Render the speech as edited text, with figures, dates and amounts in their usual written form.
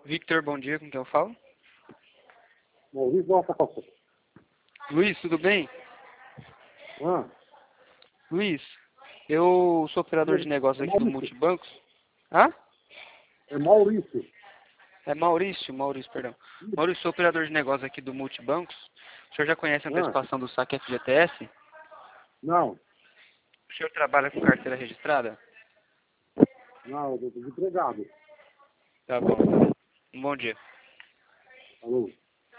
Victor, bom dia, com quem eu falo? Maurício Nossa Costa. Luiz, tudo bem? Ah, Luiz, eu sou operador de negócios aqui do Multibancos. Hã? é Maurício. É Maurício, perdão. Maurício, sou operador de negócios aqui do Multibancos. O senhor já conhece a antecipação do saque FGTS? Não, O senhor trabalha com carteira registrada? não, eu estou desempregado. Tá bom. Um bom dia. Alô.